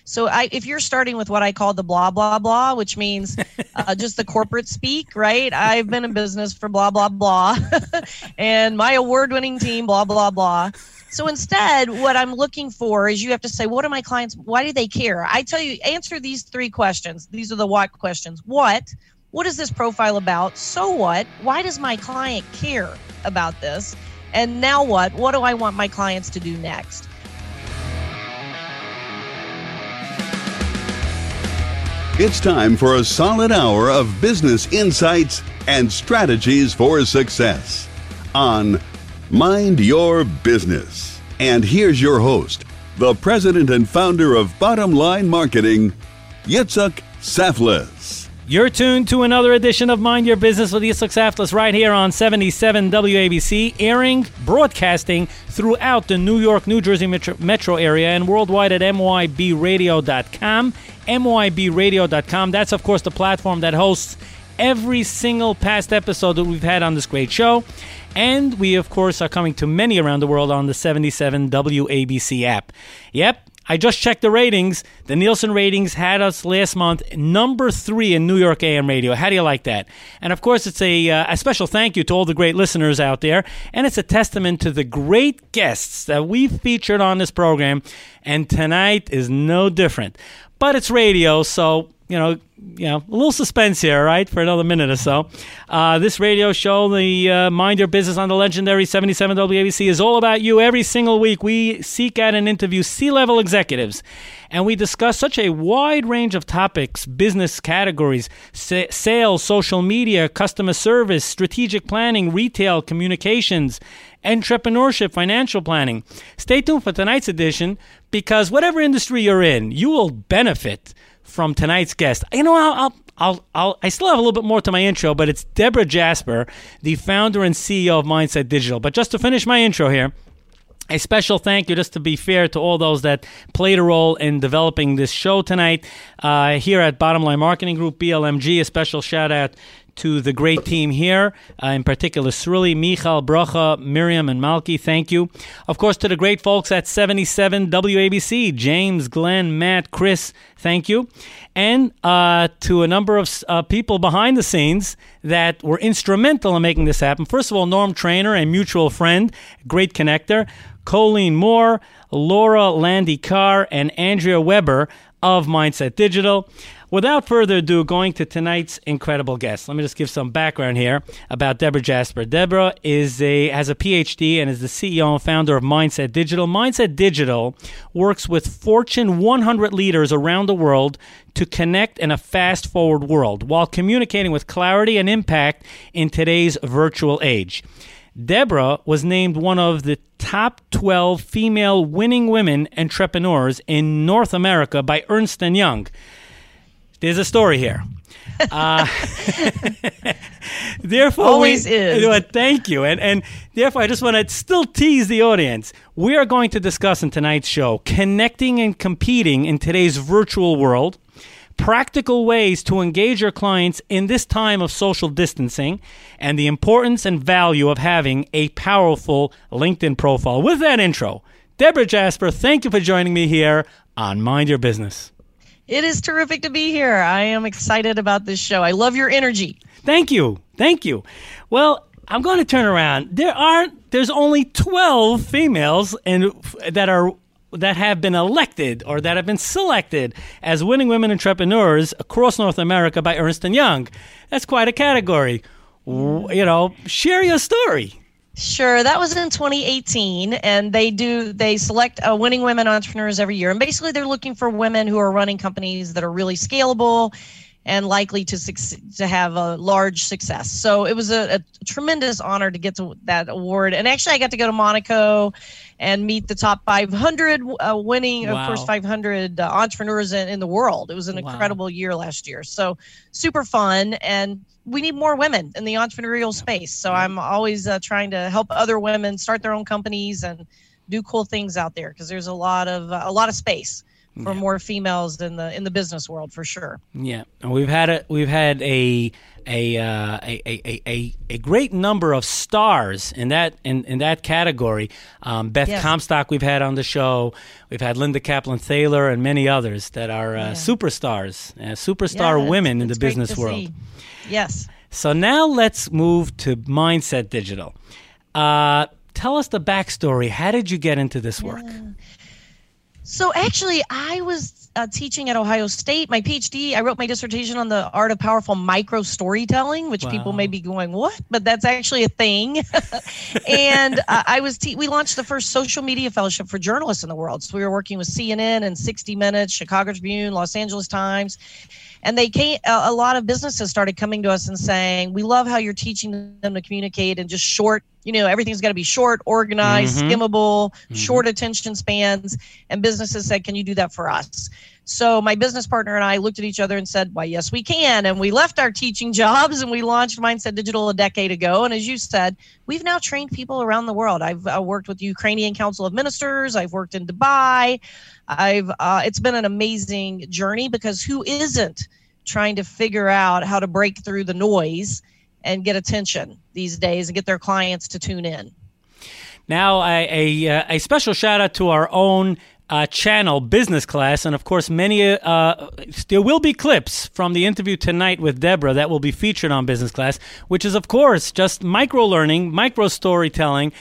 So if you're starting with what I call the blah, blah, blah, which means just the corporate speak, right? I've been in business for blah, blah, blah, and my award-winning team, blah, blah, blah. So instead, what I'm looking for is you have to say, what are my clients? Why do they care? I tell you, answer these 3 questions. These are the what questions. What is this profile about? So what? Why does my client care about this? And now what? What do I want my clients to do next? It's time for a solid hour of business insights and strategies for success on Mind Your Business. And here's your host, the president and founder of Bottom Line Marketing, Yitzhak Saflis. You're tuned to another edition of Mind Your Business with Yitzhak Saflis right here on 77 WABC, broadcasting throughout the New York, New Jersey metro area and worldwide at mybradio.com. mybradio.com. That's, of course, the platform that hosts every single past episode that we've had on this great show. And we, of course, are coming to many around the world on the 77 WABC app. Yep, I just checked the ratings. The Nielsen ratings had us last month number 3 in New York AM radio. How do you like that? And, of course, it's a special thank you to all the great listeners out there. And it's a testament to the great guests that we've featured on this program. And tonight is no different. But it's radio, so, a little suspense here, right, for another minute or so. This radio show, the Mind Your Business on the legendary 77 WABC, is all about you. Every single week, we seek out and interview C-level executives, and we discuss such a wide range of topics, business categories, sales, social media, customer service, strategic planning, retail, communications, entrepreneurship, financial planning. Stay tuned for tonight's edition, because whatever industry you're in, you will benefit from tonight's guest. I still have a little bit more to my intro, but it's Deborah Jasper, the founder and CEO of Mindset Digital. But just to finish my intro here, a special thank you, just to be fair, to all those that played a role in developing this show tonight here at Bottom Line Marketing Group, BLMG. A special shout out to the great team here, in particular Sruli, Michal, Bracha, Miriam, and Malki. Thank you. Of course, to the great folks at 77 WABC, James, Glenn, Matt, Chris, thank you. And to a number of people behind the scenes that were instrumental in making this happen. First of all, Norm Trainer, a mutual friend, great connector, Colleen Moore, Laura Landy Carr, and Andrea Weber of Mindset Digital. Without further ado, going to tonight's incredible guest. Let me just give some background here about Deborah Jasper. Deborah has a PhD and is the CEO and founder of Mindset Digital. Mindset Digital works with Fortune 100 leaders around the world to connect in a fast-forward world while communicating with clarity and impact in today's virtual age. Deborah was named one of the top 12 female winning women entrepreneurs in North America by Ernst & Young. There's a story here. Therefore, always is. Thank you. And therefore, I just want to still tease the audience. We are going to discuss in tonight's show connecting and competing in today's virtual world, practical ways to engage your clients in this time of social distancing, and the importance and value of having a powerful LinkedIn profile. With that intro, Deborah Jasper, thank you for joining me here on Mind Your Business. It is terrific to be here. I am excited about this show. I love your energy. Thank you. Thank you. Well, I'm going to turn around. There's only 12 females that have been elected or that have been selected as winning women entrepreneurs across North America by Ernst & Young. That's quite a category. Share your story. Sure. That was in 2018, and they select winning women entrepreneurs every year. And basically, they're looking for women who are running companies that are really scalable and likely to have a large success. So it was a tremendous honor to get to that award. And actually, I got to go to Monaco and meet the top 500 winning, Wow. of course, 500 entrepreneurs in the world. It was an incredible year last year. So super fun. And we need more women in the entrepreneurial space. So I'm always trying to help other women start their own companies and do cool things out there, because there's a lot of space for more females in the business world, for sure. Yeah, and we've had a great number of stars in that category. Beth Comstock we've had on the show. We've had Linda Kaplan-Thaler and many others that are superstars, superstar women in the business world. Yes. So now let's move to Mindset Digital. Tell us the backstory. How did you get into this work? So actually, I was teaching at Ohio State, my PhD. I wrote my dissertation on the art of powerful micro storytelling, which people may be going, what? But that's actually a thing. And we launched the first social media fellowship for journalists in the world. So we were working with CNN and 60 Minutes, Chicago Tribune, Los Angeles Times. And a lot of businesses started coming to us and saying, we love how you're teaching them to communicate in just short, everything's got to be short, organized, skimmable, short attention spans. And businesses said, can you do that for us? So my business partner and I looked at each other and said, why, yes, we can. And we left our teaching jobs and we launched Mindset Digital a decade ago. And as you said, we've now trained people around the world. I've worked with the Ukrainian Council of Ministers. I've worked in Dubai. It's been an amazing journey, because who isn't trying to figure out how to break through the noise and get attention these days and get their clients to tune in? Now, a special shout out to our own channel, Business Class, and of course, there will be clips from the interview tonight with Deborah that will be featured on Business Class, which is, of course, just micro learning, micro storytelling.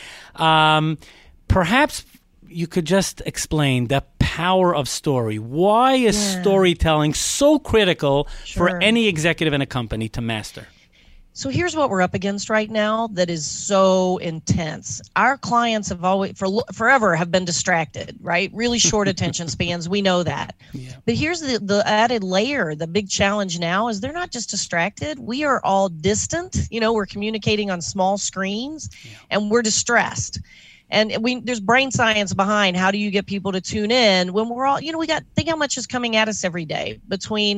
Perhaps you could just explain the power of story. Why is storytelling so critical for any executive in a company to master? So here's what we're up against right now that is so intense. Our clients have always, forever, have been distracted, right? Really short attention spans. We know that. Yeah. But here's the added layer. The big challenge now is they're not just distracted. We are all distant. We're communicating on small screens, and we're distressed. And there's brain science behind how do you get people to tune in when we're all, think how much is coming at us every day between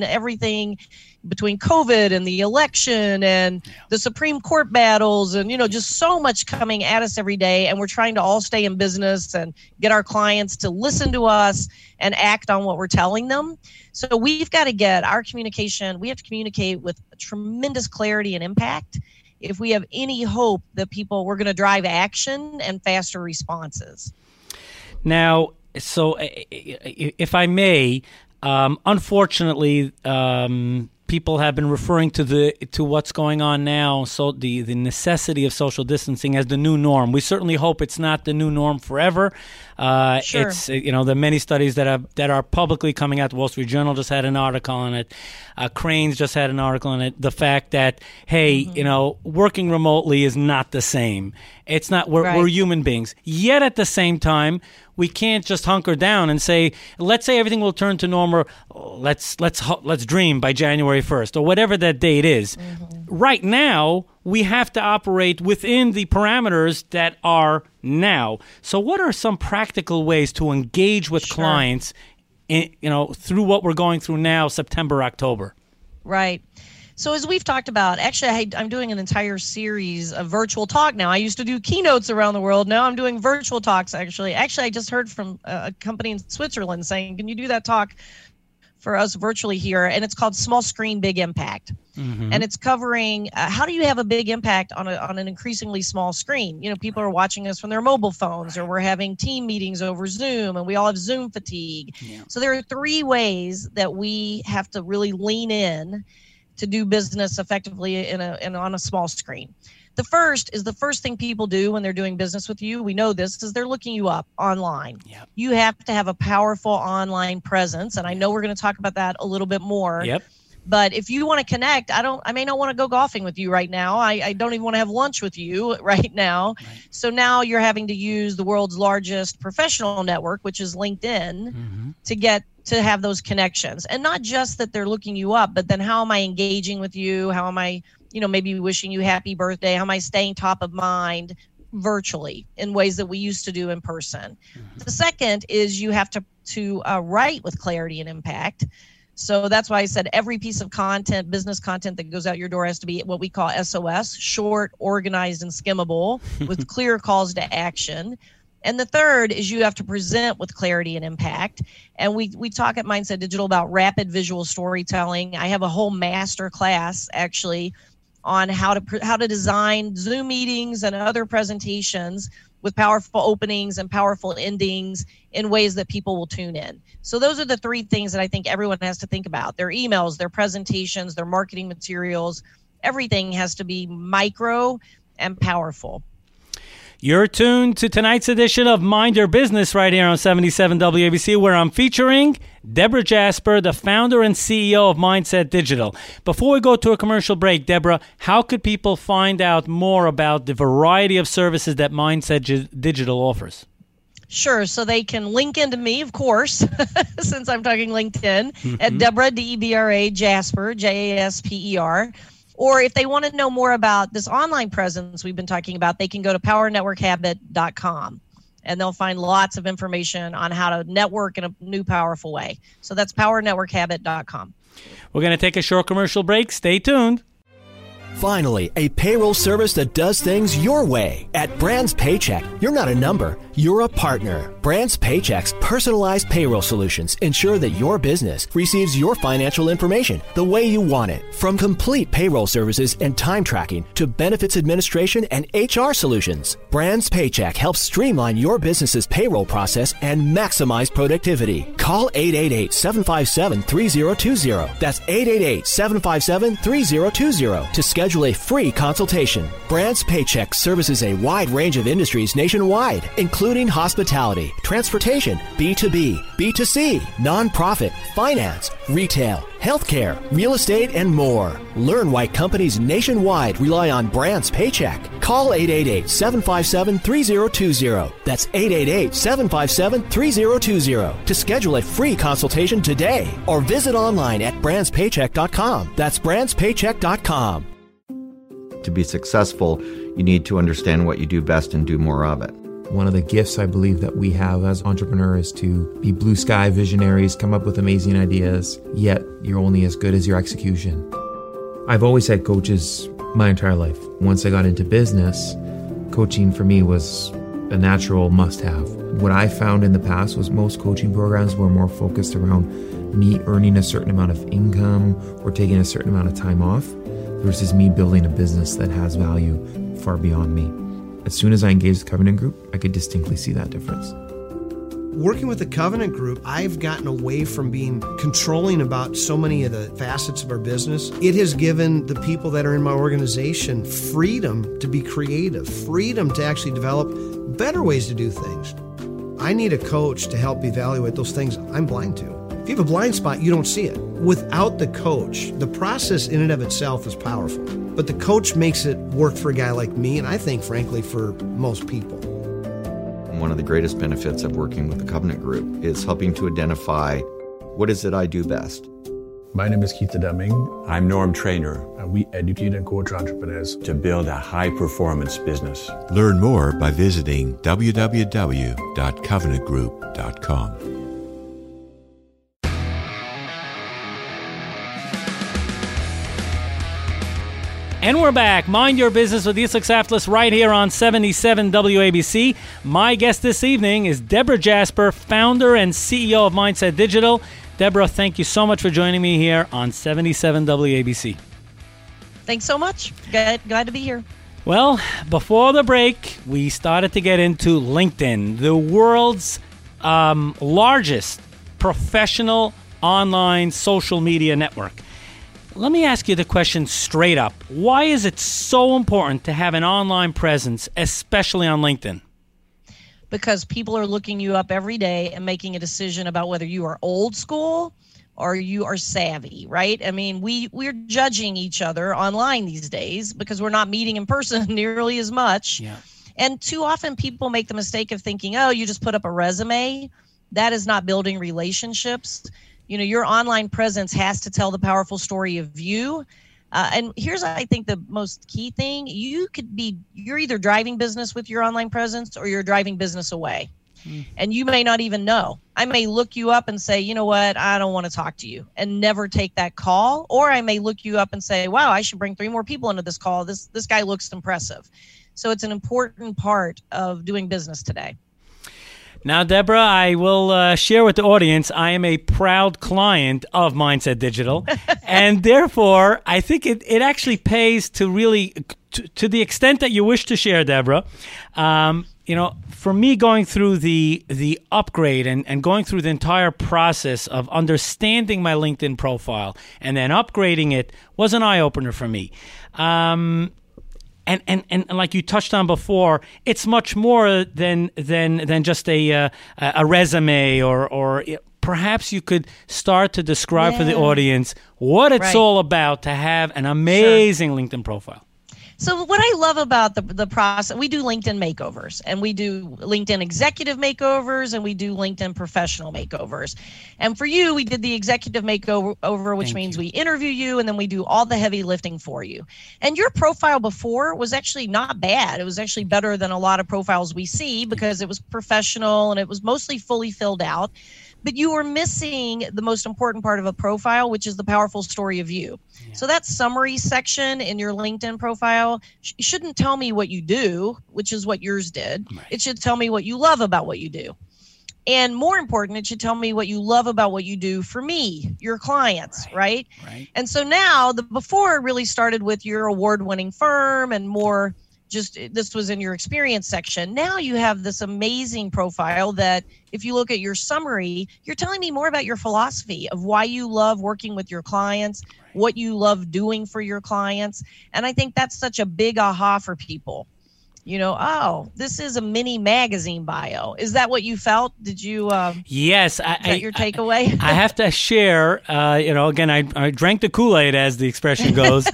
COVID and the election and the Supreme Court battles and, just so much coming at us every day. And we're trying to all stay in business and get our clients to listen to us and act on what we're telling them. So we've got to get our communication. We have to communicate with tremendous clarity and impact if we have any hope that we're going to drive action and faster responses. Now, so if I may, unfortunately, people have been referring to what's going on now, so the necessity of social distancing as the new norm. We certainly hope it's not the new norm forever. Sure. It's there are many studies that are publicly coming out. The Wall Street Journal just had an article on it. Cranes just had an article on it. The fact that working remotely is not the same. It's not. We're human beings. Yet at the same time, we can't just hunker down and say, let's say everything will turn to normal. Let's dream by January 1st or whatever that date is. Right now, we have to operate within the parameters that are now. So what are some practical ways to engage with clients through what we're going through now, September, October? Right. So as we've talked about, actually, I'm doing an entire series of virtual talk now. I used to do keynotes around the world. Now I'm doing virtual talks, actually. Actually, I just heard from a company in Switzerland saying, can you do that talk for us virtually here? And it's called Small Screen, Big Impact. And it's covering how do you have a big impact on an increasingly small screen? People are watching us from their mobile phones, or we're having team meetings over Zoom, and we all have Zoom fatigue. So there are 3 ways that we have to really lean in to do business effectively on a small screen. The first thing people do when they're doing business with you, we know this, is they're looking you up online. Yep. You have to have a powerful online presence, and I know we're going to talk about that a little bit more. Yep. But if you want to connect, I may not want to go golfing with you right now. I don't even want to have lunch with you right now. Right. So now you're having to use the world's largest professional network, which is LinkedIn, to have those connections. And not just that they're looking you up, but then how am I engaging with you? How am I, maybe wishing you happy birthday? How am I staying top of mind virtually in ways that we used to do in person? The second is you have to write with clarity and impact. So that's why I said every piece of content, business content that goes out your door has to be what we call SOS, short, organized, and skimmable with clear calls to action. And the third is you have to present with clarity and impact. And we talk at Mindset Digital about rapid visual storytelling. I have a whole master class actually on how to design Zoom meetings and other presentations with powerful openings and powerful endings in ways that people will tune in. So those are the three things that I think everyone has to think about. Their emails, their presentations, their marketing materials, everything has to be micro and powerful. You're tuned to tonight's edition of Mind Your Business right here on 77 WABC, where I'm featuring Deborah Jasper, the founder and CEO of Mindset Digital. Before we go to a commercial break, Deborah, how could people find out more about the variety of services that Mindset Digital offers? Sure. So they can link into me, of course, since I'm talking LinkedIn, at Deborah, D-E-B-R-A, Jasper, J-A-S-P-E-R. Or if they want to know more about this online presence we've been talking about, they can go to powernetworkhabit.com, and they'll find lots of information on how to network in a new, powerful way. So that's powernetworkhabit.com. We're going to take a short commercial break. Stay tuned. Finally, a payroll service that does things your way. At Brands Paycheck, you're not a number, you're a partner. Brands Paycheck's personalized payroll solutions ensure that your business receives your financial information the way you want it. From complete payroll services and time tracking to benefits administration and HR solutions, Brands Paycheck helps streamline your business's payroll process and maximize productivity. Call 888-757-3020. That's 888-757-3020 to schedule a free consultation. Brands Paycheck services a wide range of industries nationwide, including hospitality, transportation, B2B, B2C, nonprofit, finance, retail, healthcare, real estate, and more. Learn why companies nationwide rely on Brands Paycheck. Call 888-757-3020. That's 888-757-3020 to schedule a free consultation today, or visit online at brandspaycheck.com. That's brandspaycheck.com. To be successful, you need to understand what you do best and do more of it. One of the gifts I believe that we have as entrepreneurs is to be blue sky visionaries, come up with amazing ideas, yet you're only as good as your execution. I've always had coaches my entire life. Once I got into business, coaching for me was a natural must-have. What I found in the past was most coaching programs were more focused around me earning a certain amount of income or taking a certain amount of time off, versus me building a business that has value far beyond me. As soon as I engaged the Covenant Group, I could distinctly see that difference. Working with the Covenant Group, I've gotten away from being controlling about so many of the facets of our business. It has given the people that are in my organization freedom to be creative, freedom to actually develop better ways to do things. I need a coach to help evaluate those things I'm blind to. If you have a blind spot, you don't see it. Without the coach, the process in and of itself is powerful. But the coach makes it work for a guy like me, and I think, frankly, for most people. One of the greatest benefits of working with the Covenant Group is helping to identify what is it I do best. My name is Keith Deming. I'm Norm Trainer. And we educate and coach entrepreneurs to build a high-performance business. Learn more by visiting www.covenantgroup.com. And we're back. Mind Your Business with Yitzhak Saflis right here on 77 WABC. My guest this evening is Deborah Jasper, founder and CEO of Mindset Digital. Deborah, thank you so much for joining me here on 77 WABC. Thanks so much. Glad to be here. Well, before the break, we started to get into LinkedIn, the world's largest professional online social media network. Let me ask you the question straight up. Why is it so important to have an online presence, especially on LinkedIn? Because people are looking you up every day and making a decision about whether you are old school or you are savvy, right? I mean, we're judging each other online these days because we're not meeting in person nearly as much. Yeah. And too often people make the mistake of thinking, oh, you just put up a resume. That is not building relationships. You know, your online presence has to tell the powerful story of you. And here's, I think, the most key thing. You're either driving business with your online presence or you're driving business away. And you may not even know. I may look you up and say, you know what, I don't want to talk to you, and never take that call. Or I may look you up and say, wow, I should bring 3 more people into this call. This guy looks impressive. So it's an important part of doing business today. Now, Deborah, I will share with the audience, I am a proud client of Mindset Digital. And therefore, I think it actually pays to really, to the extent that you wish to share, Deborah, for me going through the upgrade and going through the entire process of understanding my LinkedIn profile and then upgrading it was an eye-opener for me. And like you touched on before, it's much more than just a resume or perhaps you could start to describe for the audience what it's all about to have an amazing LinkedIn profile. So what I love about the process, we do LinkedIn makeovers, and we do LinkedIn executive makeovers, and we do LinkedIn professional makeovers. And for you, we did the executive makeover, which means we interview you, and then we do all the heavy lifting for you. And your profile before was actually not bad. It was actually better than a lot of profiles we see because it was professional and it was mostly fully filled out. But you were missing the most important part of a profile, which is the powerful story of you. Yeah. So that summary section in your LinkedIn profile shouldn't tell me what you do, which is what yours did. Right. It should tell me what you love about what you do. And more important, it should tell me what you love about what you do for me, your clients, right? And so now the before really started with your award-winning firm and more just this was in your experience section. Now you have this amazing profile that if you look at your summary, you're telling me more about your philosophy of why you love working with your clients, what you love doing for your clients. And I think that's such a big aha for people. Oh, this is a mini magazine bio. Is that what you felt? Did you? Yes. Is that your takeaway? I have to share, again, I drank the Kool-Aid, as the expression goes.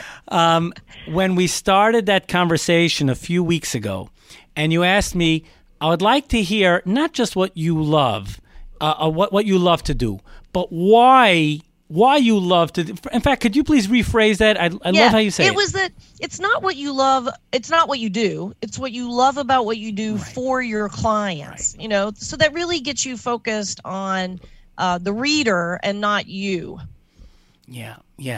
When we started that conversation a few weeks ago, and you asked me, I would like to hear not just what you love, what you love to do, but why you love to do. In fact, could you please rephrase that? I love how you say it. It was that it's not what you love, it's not what you do, it's what you love about what you do for your clients, so that really gets you focused on the reader and not you. Yeah.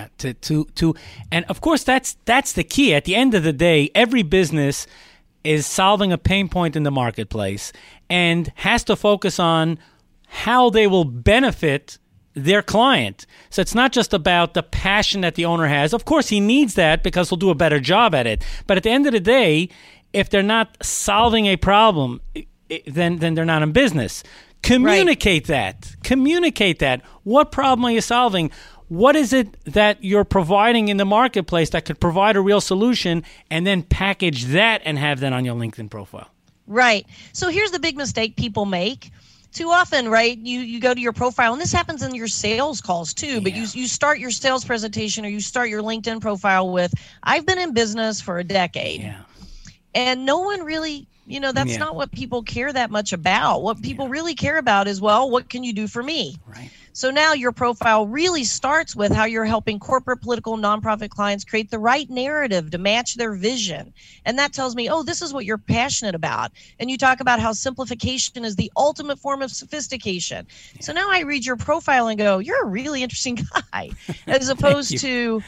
And of course that's the key. At the end of the day, every business is solving a pain point in the marketplace and has to focus on how they will benefit their client. So it's not just about the passion that the owner has. Of course, he needs that because he'll do a better job at it. But at the end of the day, if they're not solving a problem, then they're not in business. Communicate that. Communicate that. What problem are you solving? What is it that you're providing in the marketplace that could provide a real solution, and then package that and have that on your LinkedIn profile? Right. So here's the big mistake people make. Too often, right, you go to your profile, and this happens in your sales calls too, but you start your sales presentation or you start your LinkedIn profile with, I've been in business for a decade. Yeah. And no one really, that's not what people care that much about. What people really care about is, well, what can you do for me? Right. So now your profile really starts with how you're helping corporate, political, nonprofit clients create the right narrative to match their vision. And that tells me, oh, this is what you're passionate about. And you talk about how simplification is the ultimate form of sophistication. Yeah. So now I read your profile and go, you're a really interesting guy, as opposed to,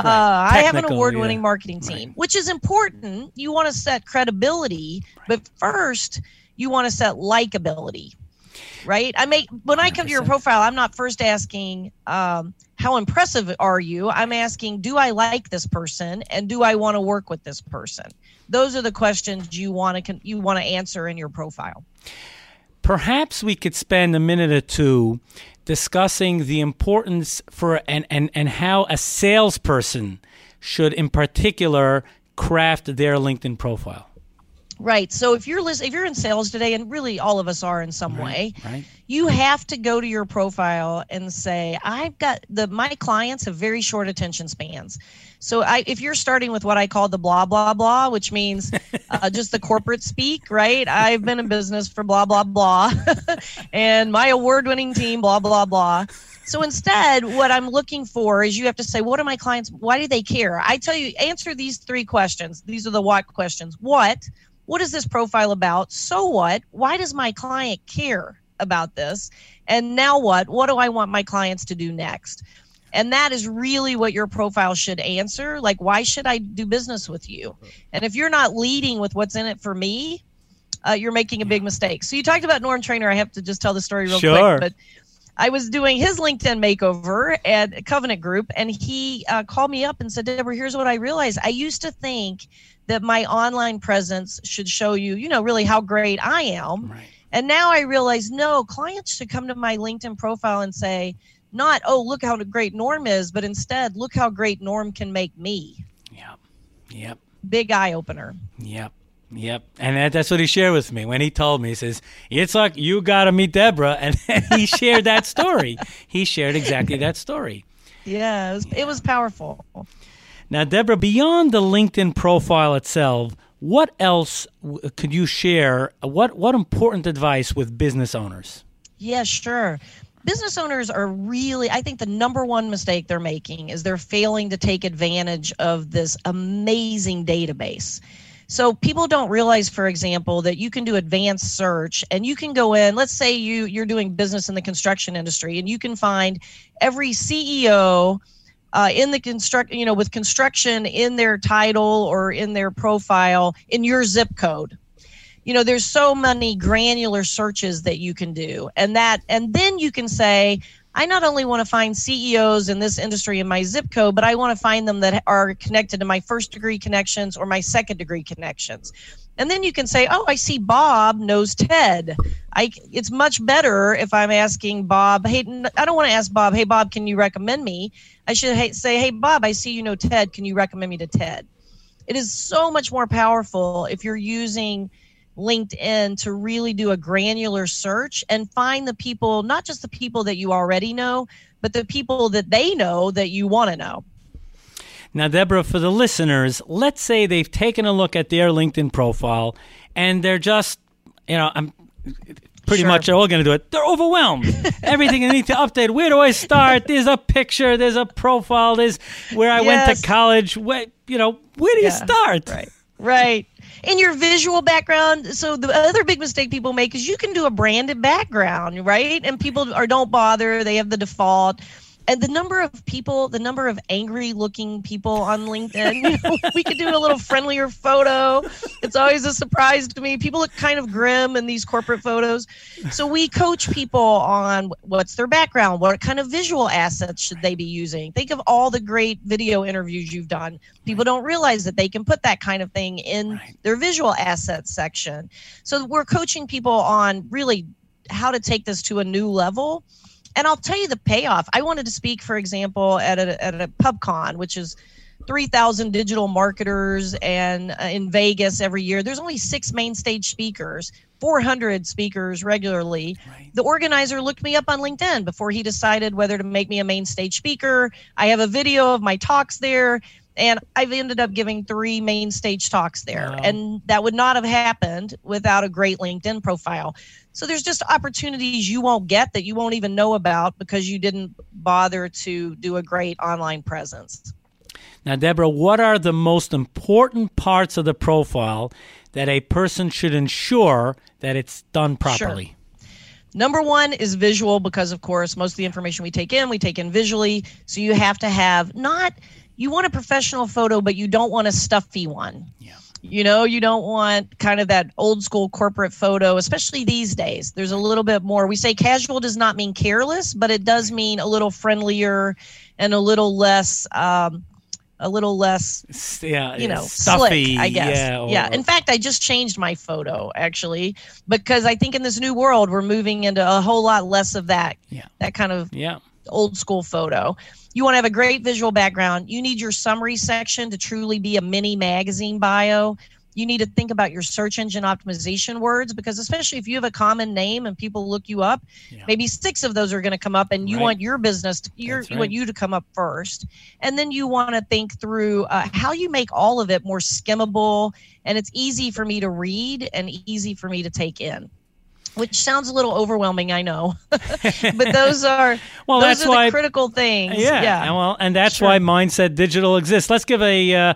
I have an award-winning marketing team, which is important. You want to set credibility, but first you want to set likability. Right? When I come to your profile, I'm not first asking, how impressive are you? I'm asking, do I like this person, and do I want to work with this person? Those are the questions you want to answer in your profile. Perhaps we could spend a minute or two discussing the importance for and how a salesperson should, in particular, craft their LinkedIn profile. Right. So if you're in sales today, and really all of us are in some way, you have to go to your profile and say, my clients have very short attention spans. So if you're starting with what I call the blah, blah, blah, which means just the corporate speak, right? I've been in business for blah, blah, blah, and my award-winning team, blah, blah, blah. So instead, what I'm looking for is you have to say, what are my clients, why do they care? I tell you, answer these 3 questions. These are the what questions. What is this profile about? So what? Why does my client care about this? And now what? What do I want my clients to do next? And that is really what your profile should answer. Like, why should I do business with you? And if you're not leading with what's in it for me, you're making a big mistake. So you talked about Norm Trainer. I have to just tell the story real Sure. quick. But I was doing his LinkedIn makeover at Covenant Group, and he called me up and said, Deborah, here's what I realized. I used to think that my online presence should show you, really how great I am. Right. And now I realize, no, clients should come to my LinkedIn profile and say, not, oh, look how great Norm is, but instead, look how great Norm can make me. Yep. Big eye opener. Yep. And that's what he shared with me when he told me. He says, Yitzhak, you got to meet Deborah. And he shared that story. He shared exactly that story. Yeah, it was powerful. Now, Deborah, beyond the LinkedIn profile itself, what else could you share? What important advice with business owners? Yeah, sure. Business owners are really, I think the number one mistake they're making is they're failing to take advantage of this amazing database. So people don't realize, for example, that you can do advanced search and you can go in, let's say you're doing business in the construction industry, and you can find every CEO in the with construction in their title or in their profile in your zip code. There's so many granular searches that you can do, and then you can say, I not only want to find CEOs in this industry in my zip code, but I want to find them that are connected to my first degree connections or my second degree connections. And then you can say, oh, I see Bob knows Ted. It's much better if I'm asking Bob, hey, I don't want to ask Bob, hey, Bob, can you recommend me? I should say, hey, Bob, I see you know Ted. Can you recommend me to Ted? It is so much more powerful if you're using LinkedIn to really do a granular search and find the people, not just the people that you already know, but the people that they know that you want to know. Now, Deborah, for the listeners, let's say they've taken a look at their LinkedIn profile and they're just, I'm pretty much all going to do it. They're overwhelmed. Everything they need to update. Where do I start? There's a picture. There's a profile. There's where I went to college. Where do you start? Right. In your visual background, so the other big mistake people make is you can do a branded background, right? And people don't bother. They have the default. And the number of angry looking people on LinkedIn, we could do a little friendlier photo. It's always a surprise to me. People look kind of grim in these corporate photos. So we coach people on what's their background, what kind of visual assets should they be using. Think of all the great video interviews you've done. People don't realize that they can put that kind of thing in their visual assets section. So we're coaching people on really how to take this to a new level. And I'll tell you the payoff. I wanted to speak, for example, at a PubCon, which is 3,000 digital marketers, and in Vegas every year. There's only 6 main stage speakers, 400 speakers regularly. Right. The organizer looked me up on LinkedIn before he decided whether to make me a main stage speaker. I have a video of my talks there, and I've ended up giving 3 main stage talks there. Wow. And that would not have happened without a great LinkedIn profile. So there's just opportunities you won't get that you won't even know about because you didn't bother to do a great online presence. Now, Deborah, what are the most important parts of the profile that a person should ensure that it's done properly? Sure. Number one is visual, because, of course, most of the information we take in visually. So you have to have you want a professional photo, but you don't want a stuffy one. Yeah. You don't want kind of that old school corporate photo, especially these days. There's a little bit more. We say casual does not mean careless, but it does mean a little friendlier and a little less stuffy, slick, I guess. Yeah. In fact, I just changed my photo, actually, because I think in this new world, we're moving into a whole lot less of that kind of old school photo. You want to have a great visual background. You need your summary section to truly be a mini magazine bio. You need to think about your search engine optimization words, because especially if you have a common name and people look you up, maybe 6 of those are going to come up, and you want your business, want you to come up first. And then you want to think through how you make all of it more skimmable, and it's easy for me to read and easy for me to take in. Which sounds a little overwhelming, I know, but those are the critical things. Yeah. Well, and that's why Mindset Digital exists. Let's give a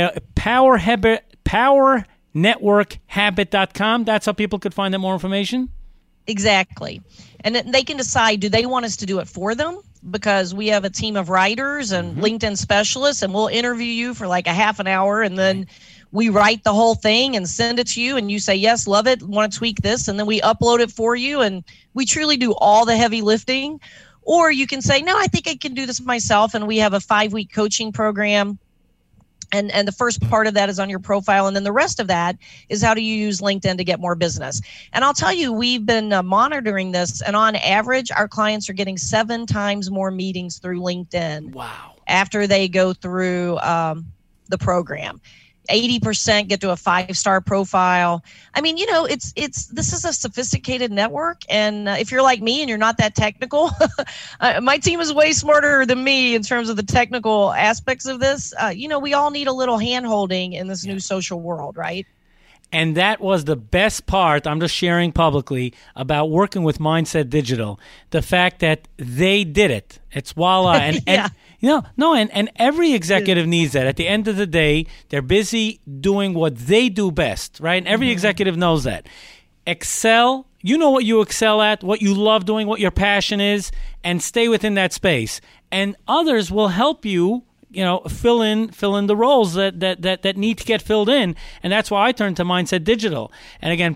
powernetworkhabit.com. That's how people could find out more information. Exactly, and they can decide: do they want us to do it for them? Because we have a team of writers and LinkedIn specialists, and we'll interview you for like a half an hour, and then we write the whole thing and send it to you, and you say, yes, love it, want to tweak this, and then we upload it for you, and we truly do all the heavy lifting. Or you can say, no, I think I can do this myself, and we have a 5-week coaching program. And the first part of that is on your profile. And then the rest of that is how do you use LinkedIn to get more business. And I'll tell you, we've been monitoring this. And on average, our clients are getting 7 times more meetings through LinkedIn. Wow. After they go through the program. 80% get to a 5-star profile. I mean, this is a sophisticated network. And if you're like me and you're not that technical, my team is way smarter than me in terms of the technical aspects of this. We all need a little hand-holding in this new social world, right? And that was the best part, I'm just sharing publicly, about working with Mindset Digital. The fact that they did it. It's voila. And, yeah. and every executive needs that. At the end of the day, they're busy doing what they do best, right? And every executive knows that. Excel, you know what you excel at, what you love doing, what your passion is, and stay within that space. And others will help you fill in the roles that need to get filled in. And that's why I turned to Mindset Digital. And again,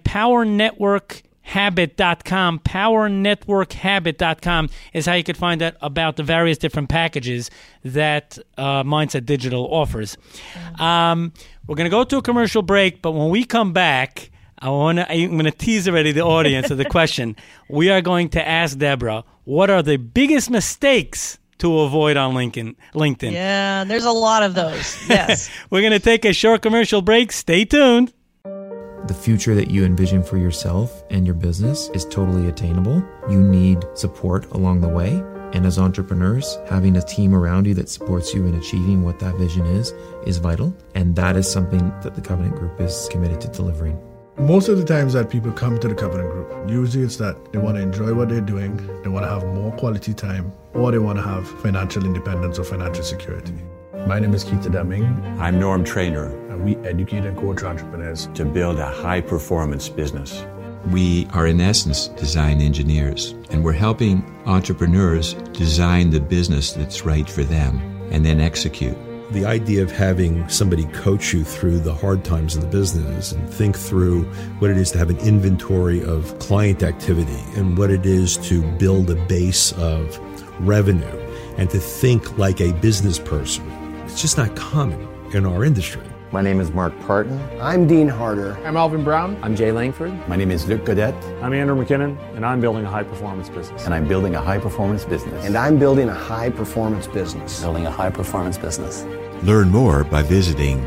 PowerNetworkHabit.com, PowerNetworkHabit.com is how you could find out about the various different packages that Mindset Digital offers. We're going to go to a commercial break, but when we come back, I'm going to tease already the audience of the question. We are going to ask Deborah, what are the biggest mistakes to avoid on LinkedIn? Yeah, there's a lot of those. Yes. We're going to take a short commercial break. Stay tuned. The future that you envision for yourself and your business is totally attainable. You need support along the way. And as entrepreneurs, having a team around you that supports you in achieving what that vision is vital. And that is something that the Covenant Group is committed to delivering. Most of the times that people come to the Covenant Group, usually it's that they want to enjoy what they're doing, they want to have more quality time, or they want to have financial independence or financial security. My name is Keith Deming. I'm Norm Trainer. And we educate and coach entrepreneurs to build a high-performance business. We are, in essence, design engineers, and we're helping entrepreneurs design the business that's right for them and then execute. The idea of having somebody coach you through the hard times in the business and think through what it is to have an inventory of client activity and what it is to build a base of revenue and to think like a business person. It's just not common in our industry. My name is Mark Parton. I'm Dean Harder. I'm Alvin Brown. I'm Jay Langford. My name is Luc Godet. I'm Andrew McKinnon, and I'm building a high-performance business. And I'm building a high-performance business. And I'm building a high-performance business. Building a high-performance business. Learn more by visiting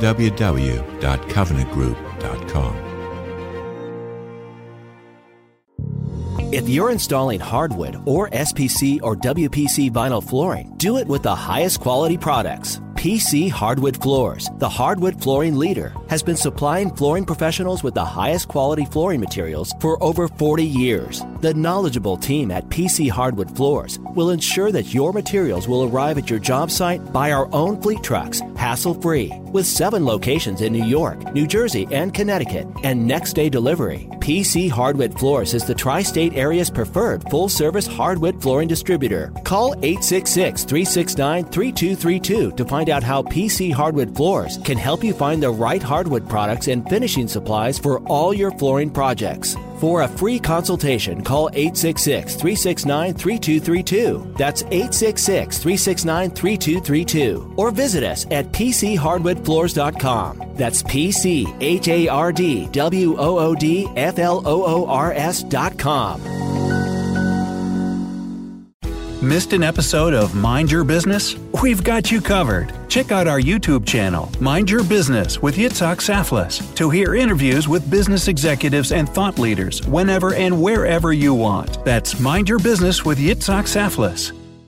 www.covenantgroup.com. If you're installing hardwood or SPC or WPC vinyl flooring, do it with the highest quality products. PC Hardwood Floors, the hardwood flooring leader, has been supplying flooring professionals with the highest quality flooring materials for over 40 years. The knowledgeable team at PC Hardwood Floors will ensure that your materials will arrive at your job site by our own fleet trucks, hassle-free. With 7 locations in New York, New Jersey, and Connecticut, and next-day delivery, PC Hardwood Floors is the tri-state area's preferred full-service hardwood flooring distributor. Call 866-369-3232 to find out how PC Hardwood Floors can help you find the right hardwood products and finishing supplies for all your flooring projects. For a free consultation, call 866-369-3232. That's 866-369-3232. Or visit us at PCHardwoodFloors.com. That's PCHardwoodFloors.com. Missed an episode of Mind Your Business? We've got you covered. Check out our YouTube channel, Mind Your Business with Yitzhak Saflas, to hear interviews with business executives and thought leaders whenever and wherever you want. That's Mind Your Business with Yitzhak Saflas.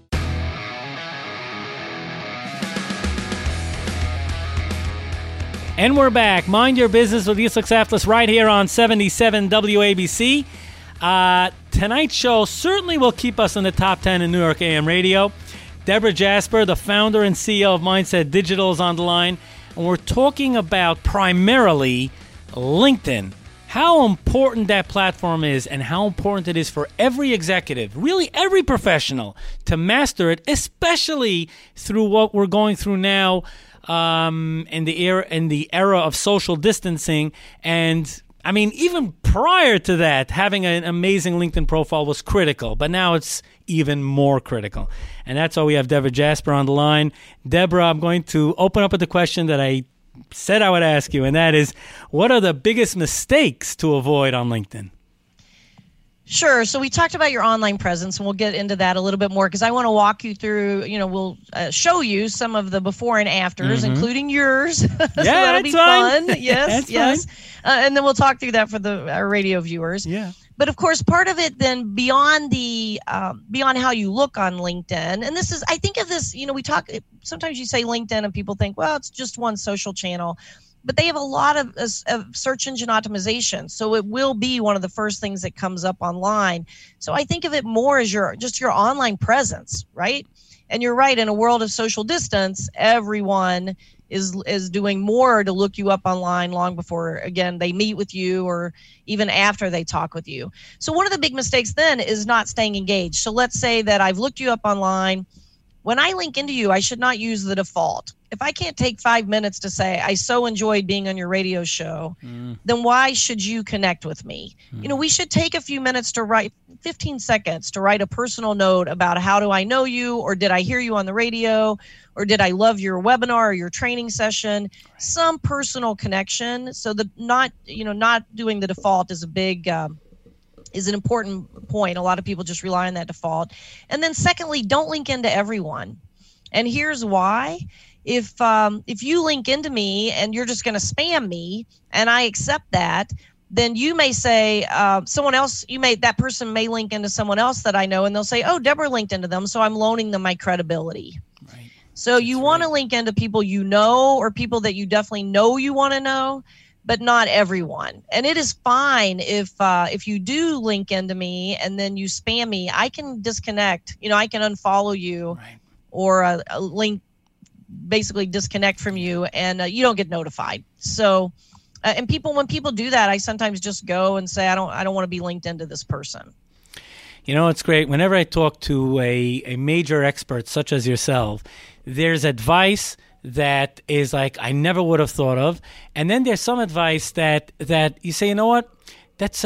And we're back. Mind Your Business with Yitzhak Saflas right here on 77 WABC. Tonight's show certainly will keep us in the top 10 in New York AM radio. Deborah Jasper, the founder and CEO of Mindset Digital, is on the line. And we're talking about primarily LinkedIn, how important that platform is and how important it is for every executive, really every professional, to master it, especially through what we're going through now in the era of social distancing. And I mean, even prior to that, having an amazing LinkedIn profile was critical, but now it's even more critical. And that's why we have Deborah Jasper on the line. Deborah, I'm going to open up with the question that I said I would ask you, and that is, what are the biggest mistakes to avoid on LinkedIn? Sure. So we talked about your online presence, and we'll get into that a little bit more because I want to walk you through, we'll show you some of the before and afters, including yours. So that'll be fun. Yes, yes. And then we'll talk through that for our radio viewers. Yeah. But of course, part of it then beyond how you look on LinkedIn, and this is, I think of this, we talk, sometimes you say LinkedIn and people think, well, it's just one social channel. But they have a lot of search engine optimization. So it will be one of the first things that comes up online. So I think of it more as your online presence, right? And you're right, in a world of social distance, everyone is doing more to look you up online long before, again, they meet with you or even after they talk with you. So one of the big mistakes then is not staying engaged. So let's say that I've looked you up online. When I link into you, I should not use the default. If I can't take 5 minutes to say, I so enjoyed being on your radio show, then why should you connect with me? We should take a few minutes to write 15 seconds to write a personal note about how do I know you, or did I hear you on the radio, or did I love your webinar or your training session, some personal connection. So not doing the default is is an important point. A lot of people just rely on that default. And then secondly, don't link into everyone. And here's why. If you link into me and you're just going to spam me and I accept that, then you may say that person may link into someone else that I know, and they'll say, oh, Deborah linked into them, so I'm loaning them my credibility. Right. So you want to link into people you know, or people that you definitely know you want to know, but not everyone. And it is fine if you do link into me and then you spam me, I can disconnect. I can unfollow you, or link basically disconnect from you, and you don't get notified. So, and when people do that, I sometimes just go and say, I don't want to be linked into this person. It's great. Whenever I talk to a major expert such as yourself, there's advice that is like I never would have thought of, and then there's some advice that you say, you know what, that's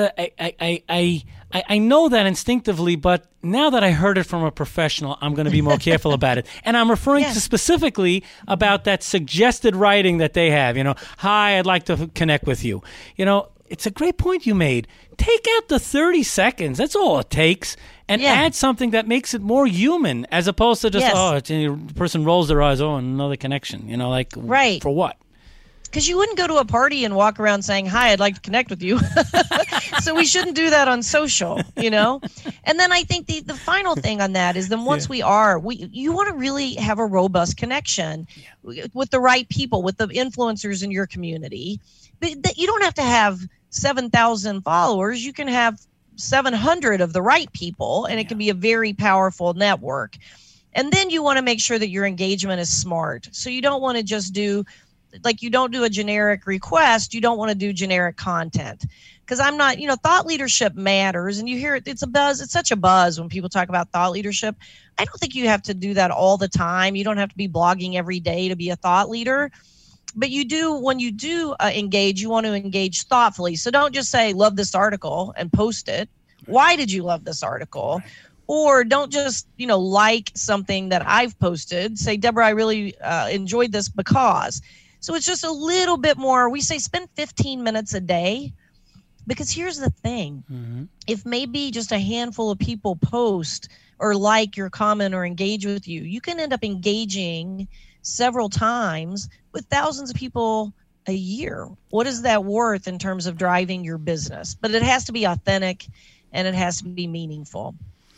I know that instinctively, but now that I heard it from a professional, I'm going to be more careful about it. And I'm referring to specifically about that suggested writing that they have. Hi, I'd like to connect with you. It's a great point you made. Take out the 30 seconds. That's all it takes. And add something that makes it more human, as opposed to just, the person rolls their eyes, another connection. For what? Because you wouldn't go to a party and walk around saying, hi, I'd like to connect with you. So we shouldn't do that on social, And then I think the final thing on that is then once you want to really have a robust connection with the right people, with the influencers in your community. But you don't have to have 7,000 followers. You can have 700 of the right people, and it can be a very powerful network. And then you want to make sure that your engagement is smart. So you don't want to just do, you don't do a generic request. You don't want to do generic content. Because I'm not, thought leadership matters. And you hear it's a buzz. It's such a buzz when people talk about thought leadership. I don't think you have to do that all the time. You don't have to be blogging every day to be a thought leader. But you do, when you do engage, you want to engage thoughtfully. So don't just say, love this article and post it. Why did you love this article? Or don't just, like something that I've posted. Say, Deborah, I really enjoyed this because. So it's just a little bit more. We say spend 15 minutes a day. Because here's the thing. Mm-hmm. If maybe just a handful of people post or like your comment or engage with you, you can end up engaging several times with thousands of people a year. What is that worth in terms of driving your business? But it has to be authentic and it has to be meaningful.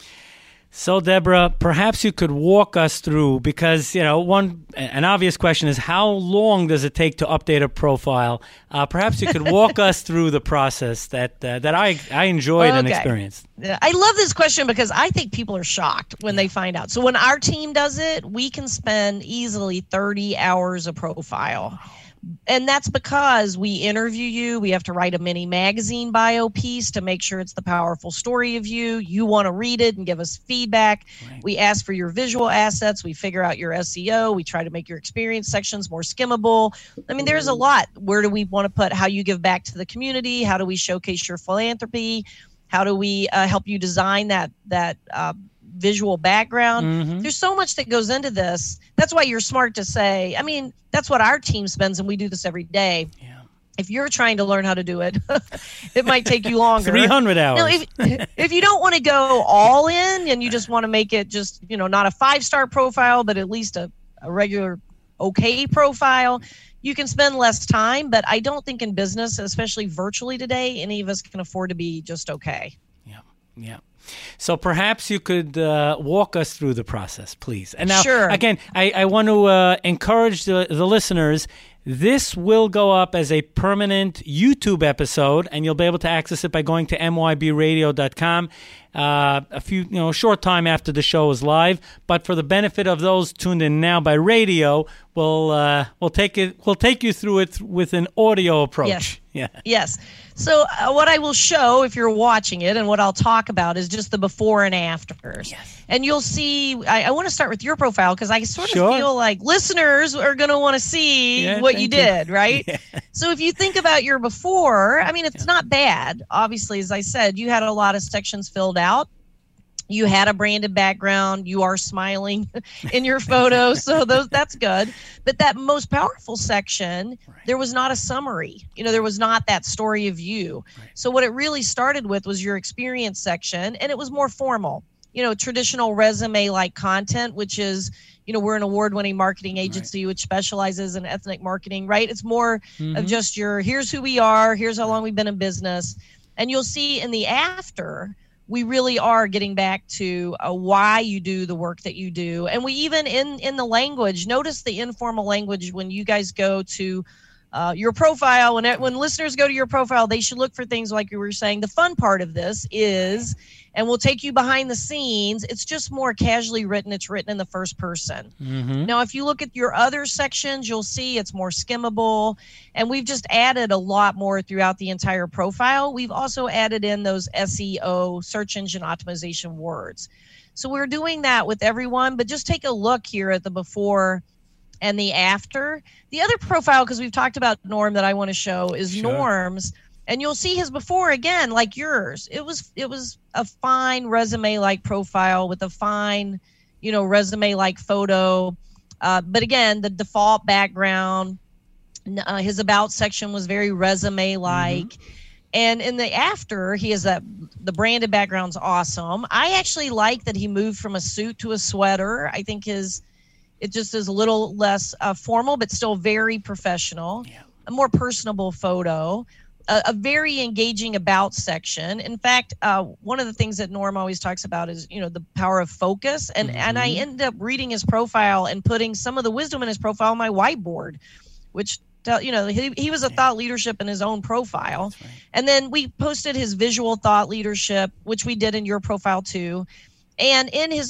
So, Deborah, perhaps you could walk us through, because, an obvious question is, how long does it take to update a profile? Perhaps you could walk us through the process that I enjoyed and experienced. I love this question because I think people are shocked when they find out. So when our team does it, we can spend easily 30 hours a profile. And that's because we interview you. We have to write a mini magazine bio piece to make sure it's the powerful story of you. You want to read it and give us feedback. Right. We ask for your visual assets. We figure out your SEO. We try to make your experience sections more skimmable. I mean, there's a lot. Where do we want to put how you give back to the community? How do we showcase your philanthropy? How do we help you design that visual background? Mm-hmm. There's so much that goes into this. That's why you're smart to say, I mean, that's what our team spends, and we do this every day. Yeah. If you're trying to learn how to do it, it might take you longer. 300 hours. Now, if you don't want to go all in and you just want to make it just, not a 5-star profile, but at least a regular okay profile, you can spend less time. But I don't think in business, especially virtually today, any of us can afford to be just okay. Yeah. So perhaps you could walk us through the process, please. And now, sure. Again, I want to encourage the listeners. This will go up as a permanent YouTube episode, and you'll be able to access it by going to mybradio.com a short time after the show is live. But for the benefit of those tuned in now by radio, we'll take you through it with an audio approach. Yes. Yeah. Yes. So what I will show if you're watching it, and what I'll talk about, is just the before and afters. Yes. And you'll see, I want to start with your profile because I sort of feel like listeners are going to want to see what you did, right? Yeah. So if you think about your before, I mean, it's not bad. Obviously, as I said, you had a lot of sections filled out. You had a branded background. You are smiling in your photo, so that's good. But that most powerful section, there was not a summary. There was not that story of you. Right. So what it really started with was your experience section, and it was more formal. Traditional resume-like content, which is, we're an award-winning marketing agency which specializes in ethnic marketing, right? It's more of just here's who we are, here's how long we've been in business. And you'll see in the after, we really are getting back to why you do the work that you do. And we even in the language, notice the informal language when you guys go to your profile. When listeners go to your profile, they should look for things like you were saying. The fun part of this is, and we'll take you behind the scenes, it's just more casually written. It's written in the first person. Mm-hmm. Now, if you look at your other sections, you'll see it's more skimmable. And we've just added a lot more throughout the entire profile. We've also added in those SEO, search engine optimization words. So we're doing that with everyone, but just take a look here at the before and the after. The other profile, because we've talked about Norm, that I want to show is Norm's. And you'll see his before again, like yours. It was a fine resume-like profile with a fine, resume-like photo. But again, the default background, his about section was very resume-like. Mm-hmm. And in the after, he has the branded background's awesome. I actually like that he moved from a suit to a sweater. I think it just is a little less formal, but still very professional. Yeah. A more personable photo. A very engaging about section. In fact, one of the things that Norm always talks about is, the power of focus. And I ended up reading his profile and putting some of the wisdom in his profile on my whiteboard, which, he was a thought leadership in his own profile. Right. And then we posted his visual thought leadership, which we did in your profile too. And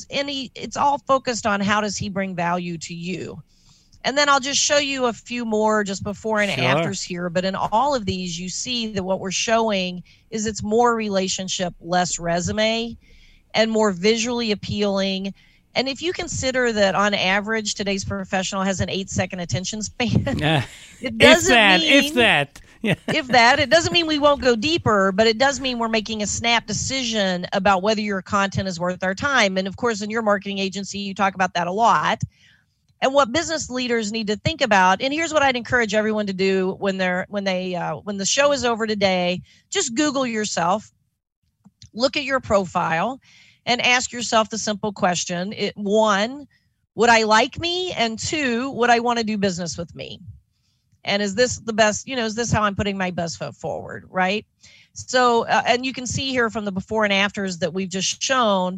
it's all focused on how does he bring value to you. And then I'll just show you a few more just before and afters here. But in all of these, you see that what we're showing is it's more relationship, less resume, and more visually appealing. And if you consider that on average, today's professional has an 8-second attention span, it doesn't if that. Yeah. If that, it doesn't mean we won't go deeper, but it does mean we're making a snap decision about whether your content is worth our time. And of course, in your marketing agency, you talk about that a lot. And what business leaders need to think about, and here's what I'd encourage everyone to do when the show is over today, just Google yourself, look at your profile, and ask yourself the simple question. 1, would I like me? And 2, would I want to do business with me? And is this the best, is this how I'm putting my best foot forward, right? So, and you can see here from the before and afters that we've just shown,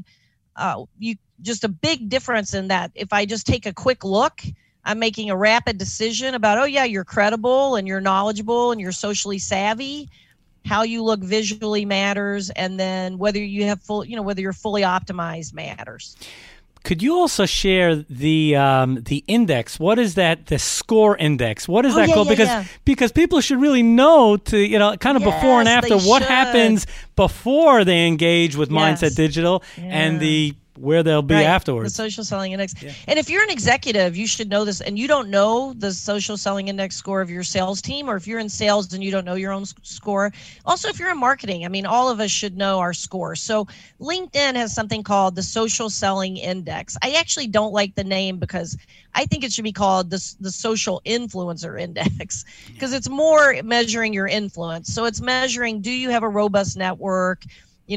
just a big difference in that. If I just take a quick look, I'm making a rapid decision about, oh yeah, you're credible and you're knowledgeable and you're socially savvy. How you look visually matters, and then whether you have whether you're fully optimized matters. Could you also share the index? What is that? The SCORE index. What is that called? Because people should really know to kind of before and after what happens before they engage with Mindset Digital and where they'll be afterwards. The social selling index. Yeah. And if you're an executive, you should know this, and you don't know the social selling index score of your sales team, or if you're in sales and you don't know your own score. Also, if you're in marketing, I mean, all of us should know our score. So LinkedIn has something called the social selling index. I actually don't like the name because I think it should be called the social influencer index, because it's more measuring your influence. So it's measuring, do you have a robust network?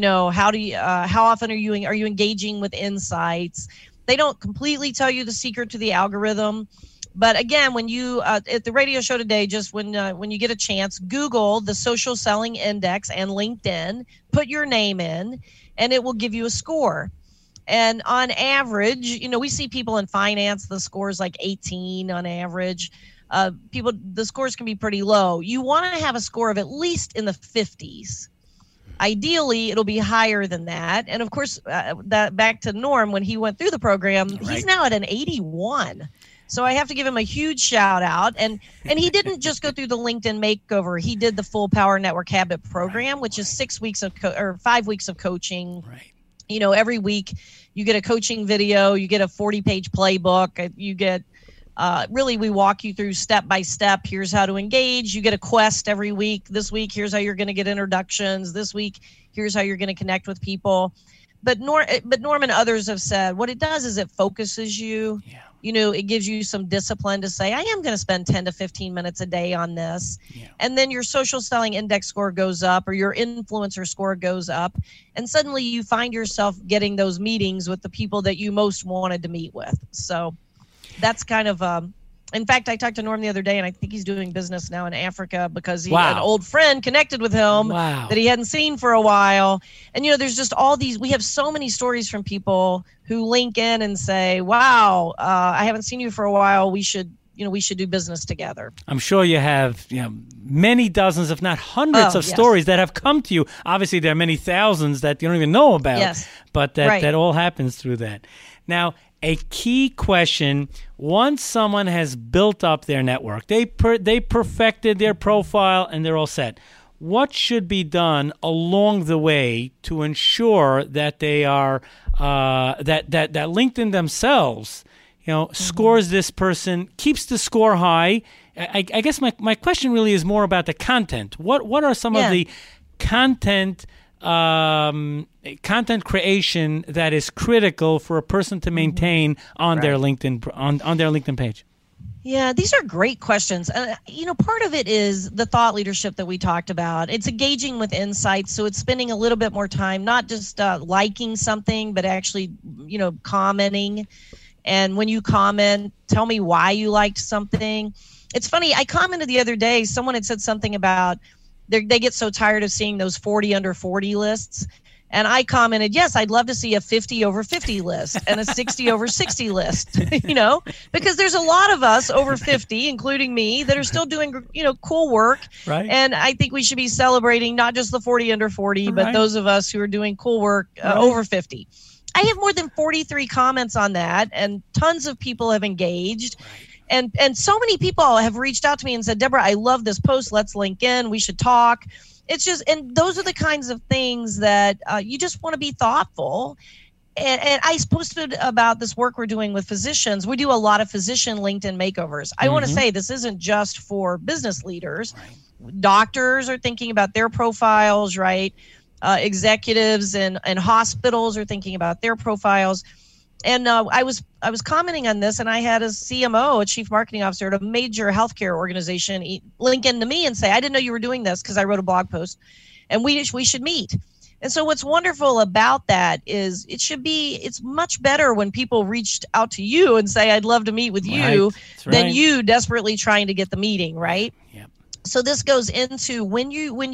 How often are you engaging with insights? They don't completely tell you the secret to the algorithm, but again, when you at the radio show today, just when you get a chance, Google the social selling index and LinkedIn, put your name in, and it will give you a score. And on average, we see people in finance, the score is like 18 on average. The scores can be pretty low. You want to have a score of at least in the 50s. Ideally, it'll be higher than that. And of course, that back to Norm, when he went through the program, he's now at an 81. So I have to give him a huge shout out. And he didn't just go through the LinkedIn makeover. He did the full Power Network Habit program, which is 5 weeks of coaching. Right. Every week you get a coaching video, you get a 40-page playbook, you get we walk you through step by step. Here's how to engage. You get a quest every week. This week, here's how you're going to get introductions. This week, here's how you're going to connect with people. But Norm and others have said what it does is it focuses you. Yeah. It gives you some discipline to say, I am going to spend 10 to 15 minutes a day on this. Yeah. And then your social selling index score goes up, or your influencer score goes up. And suddenly you find yourself getting those meetings with the people that you most wanted to meet with. So that's kind of, in fact, I talked to Norm the other day, and I think he's doing business now in Africa because an old friend connected with him that he hadn't seen for a while. And, there's just all these, we have so many stories from people who link in and say, wow, I haven't seen you for a while. We should do business together. I'm sure you have, many dozens, if not hundreds of stories that have come to you. Obviously, there are many thousands that you don't even know about, but that all happens through that. Now, a key question, once someone has built up their network, they perfected their profile and they're all set, what should be done along the way to ensure that they are that LinkedIn themselves scores this person, keeps the score high? I guess my question really is more about the content. What are some of the content creation that is critical for a person to maintain on their LinkedIn on their LinkedIn page? Yeah, these are great questions. Part of it is the thought leadership that we talked about. It's engaging with insights, so it's spending a little bit more time, not just liking something, but actually, commenting. And when you comment, tell me why you liked something. It's funny, I commented the other day, someone had said something about they get so tired of seeing those 40 under 40 lists. And I commented, yes, I'd love to see a 50 over 50 list and a 60 over 60 list, because there's a lot of us over 50, including me, that are still doing, cool work. Right. And I think we should be celebrating not just the 40 under 40, but those of us who are doing cool work over 50. I have more than 43 comments on that, and tons of people have engaged. And so many people have reached out to me and said, Deborah, I love this post. Let's link in. We should talk. It's just, and those are the kinds of things that you just want to be thoughtful. And I posted about this work we're doing with physicians. We do a lot of physician LinkedIn makeovers. I want to say this isn't just for business leaders. Right. Doctors are thinking about their profiles, right? Executives and hospitals are thinking about their profiles. And I was commenting on this, and I had a CMO, a chief marketing officer at a major healthcare organization, link into me and say, I didn't know you were doing this because I wrote a blog post, and we should meet. And so what's wonderful about that is it's much better when people reached out to you and say, I'd love to meet with you, than you desperately trying to get the meeting, right? Yep. So this goes into when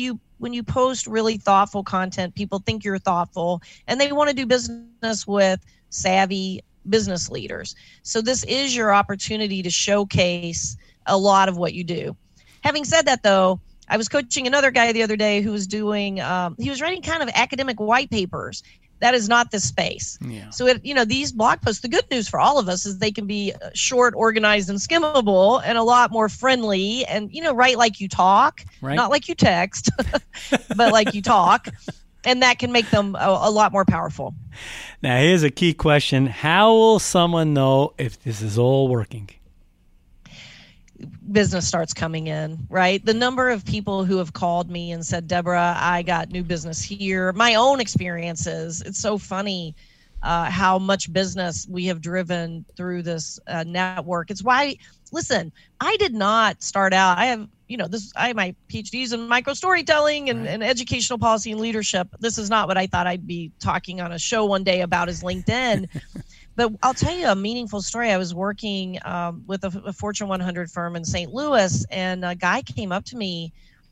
you post really thoughtful content, people think you're thoughtful, and they want to do business with savvy business leaders. So this is your opportunity to showcase a lot of what you do. Having said that, though, I was coaching another guy the other day who was doing, he was writing kind of academic white papers That is not the space. Yeah. So, these blog posts, the good news for all of us is they can be short, organized, and skimmable, and a lot more friendly, and, write like you talk, not like you text, but like you talk. And that can make them a lot more powerful. Now, here's a key question. How will someone know if this is all working? Business starts coming in, right? The number of people who have called me and said, Deborah, I got new business here. My own experiences. It's so funny how much business we have driven through this network. It's why, listen, I did not start out. I have my PhDs in micro storytelling and educational policy and leadership. This is not what I thought I'd be talking on a show one day about is LinkedIn. But I'll tell you a meaningful story. I was working with a Fortune 100 firm in St. Louis, and a guy came up to me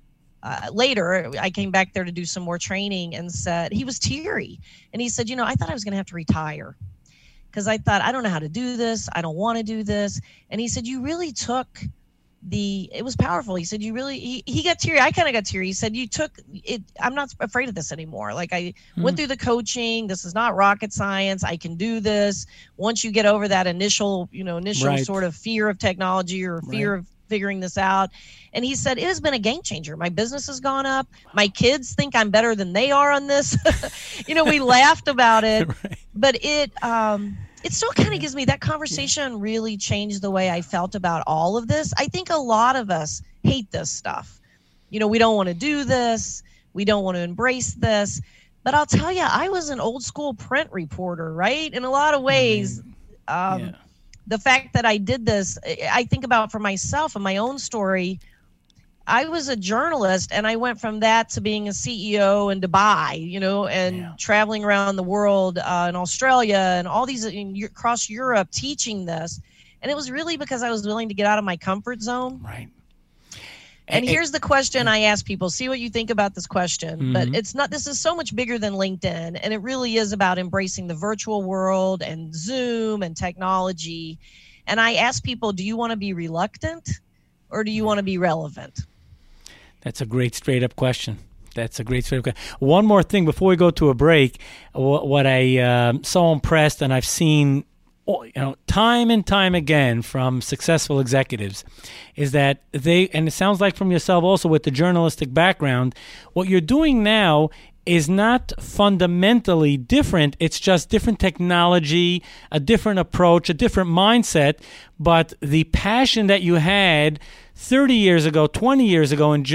later. I came back there to do some more training and said, he was teary. And he said, I thought I was going to have to retire because I thought, I don't know how to do this. I don't want to do this. And he said, you really took it was powerful. He said, he got teary. I kind of got teary. He said, you took it. I'm not afraid of this anymore. Like I went through the coaching. This is not rocket science. I can do this. Once you get over that initial sort of fear of technology or fear of figuring this out. And he said, it has been a game changer. My business has gone up. My kids think I'm better than they are on this. We laughed about it, but it still kind of gives me that conversation really changed the way I felt about all of this. I think a lot of us hate this stuff. We don't want to do this. We don't want to embrace this. But I'll tell you, I was an old school print reporter, right? In a lot of ways, the fact that I did this, I think about for myself and my own story. I was a journalist, and I went from that to being a CEO in Dubai, and traveling around the world in Australia and all these across Europe teaching this. And it was really because I was willing to get out of my comfort zone. Right. And here's the question I ask people. See what you think about this question. But this is so much bigger than LinkedIn. And it really is about embracing the virtual world and Zoom and technology. And I ask people, do you want to be reluctant or do you want to be relevant? That's a great straight-up question. One more thing before we go to a break. What I so impressed, and I've seen time and time again from successful executives, is that and it sounds like from yourself also with the journalistic background, what you're doing now is not fundamentally different. It's just different technology, a different approach, a different mindset. But the passion that you had 30 years ago, 20 years ago in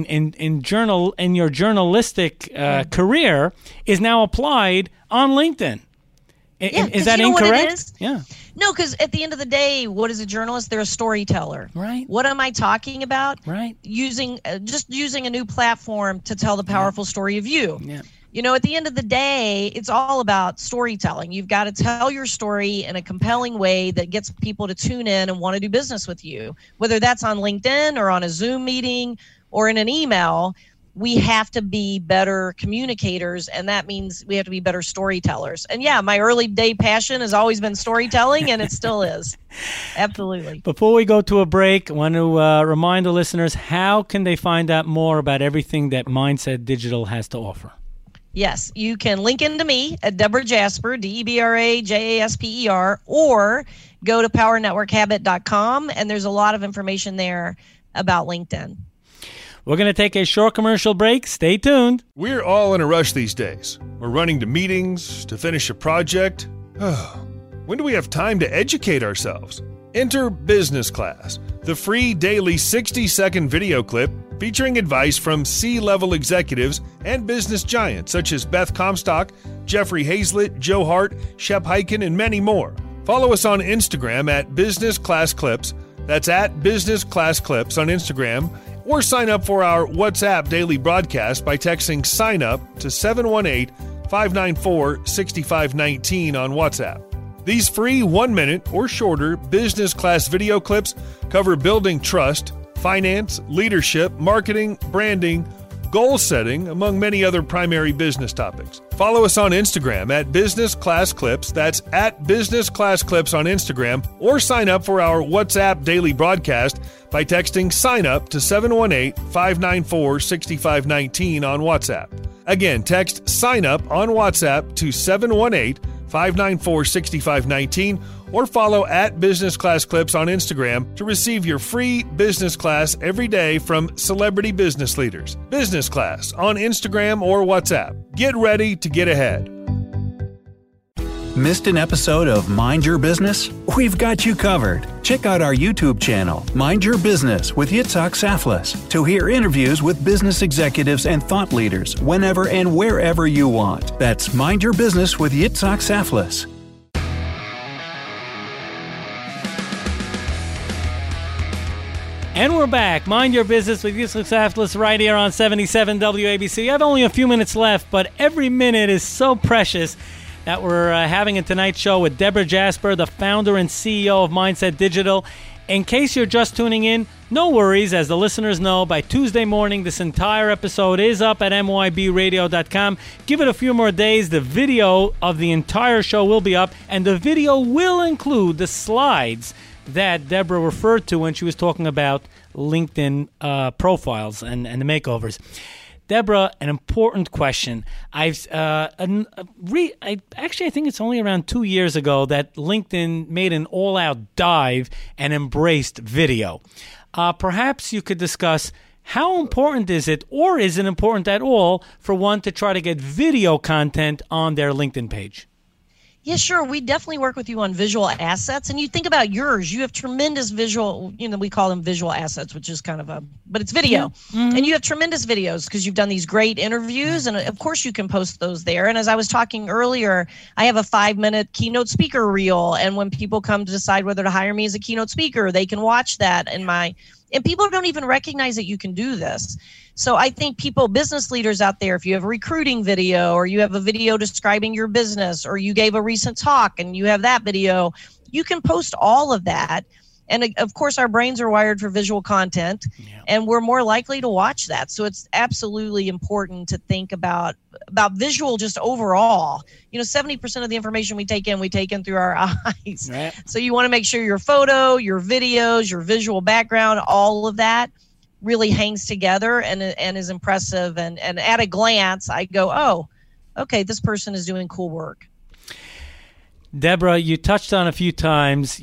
your journalistic career is now applied on LinkedIn. Is that incorrect? Yeah. No, because at the end of the day, what is a journalist? They're a storyteller. Right. What am I talking about? Right. Using a new platform to tell the powerful story of you. Yeah. At the end of the day, it's all about storytelling. You've got to tell your story in a compelling way that gets people to tune in and want to do business with you. Whether that's on LinkedIn or on a Zoom meeting or in an email, we have to be better communicators, and that means we have to be better storytellers. And my early day passion has always been storytelling, and it still is. Absolutely. Before we go to a break, I want to remind the listeners, how can they find out more about everything that Mindset Digital has to offer? Yes, you can link into me at Deborah Jasper, DebraJasper, or go to powernetworkhabit.com, and there's a lot of information there about LinkedIn. We're going to take a short commercial break. Stay tuned. We're all in a rush these days. We're running to meetings, to finish a project. When do we have time to educate ourselves? Enter Business Class, the free daily 60-second video clip featuring advice from C-level executives and business giants such as Beth Comstock, Jeffrey Hazlett, Joe Hart, Shep Hyken, and many more. Follow us on Instagram at Business Class Clips. That's at Business Class Clips on Instagram. Or sign up for our WhatsApp daily broadcast by texting SIGN UP to 718-594-6519 on WhatsApp. These free 1-minute or shorter business class video clips cover building trust, finance, leadership, marketing, branding, goal setting, among many other primary business topics. Follow us on Instagram at Business Class Clips. That's at Business Class Clips on Instagram. Or sign up for our WhatsApp daily broadcast by texting SIGN UP to 718-594-6519 on WhatsApp. Again, text sign up on WhatsApp to 718-594-6519 or follow at Business Class Clips on Instagram to receive your free business class every day from celebrity business leaders. Business Class on Instagram or WhatsApp. Get ready to get ahead. Missed an episode of Mind Your Business? We've got you covered. Check out our YouTube channel, Mind Your Business with Yitzhak Saflis, to hear interviews with business executives and thought leaders whenever and wherever you want. That's Mind Your Business with Yitzhak Saflis. And we're back. Mind Your Business with Yitzhak Saflis right here on 77 WABC. I have only a few minutes left, but every minute is so precious that we're having a Tonight Show with Deborah Jasper, the founder and CEO of Mindset Digital. In case you're just tuning in, no worries. As the listeners know, by Tuesday morning, this entire episode is up at mybradio.com. Give it a few more days. The video of the entire show will be up, and the video will include the slides that Deborah referred to when she was talking about LinkedIn profiles and the makeovers. Deborah, an important question. I think it's only around 2 years ago that LinkedIn made an all-out dive and embraced video. Perhaps you could discuss how important is it, or is it important at all, for one to try to get video content on their LinkedIn page? Yeah, sure. We definitely work with you on visual assets. And you think about yours. You have tremendous visual, we call them visual assets, which is kind of but it's video. Mm-hmm. And you have tremendous videos because you've done these great interviews. And of course you can post those there. And as I was talking earlier, I have a 5-minute keynote speaker reel. And when people come to decide whether to hire me as a keynote speaker, they can watch that and people don't even recognize that you can do this. So I think business leaders out there, if you have a recruiting video or you have a video describing your business or you gave a recent talk and you have that video, you can post all of that. And of course, our brains are wired for visual content, and we're more likely to watch that. So it's absolutely important to think about visual just overall. 70% of the information we take in through our eyes. Right. So you want to make sure your photo, your videos, your visual background, all of that really hangs together and is impressive. And at a glance, I go, oh, okay, this person is doing cool work. Deborah, you touched on a few times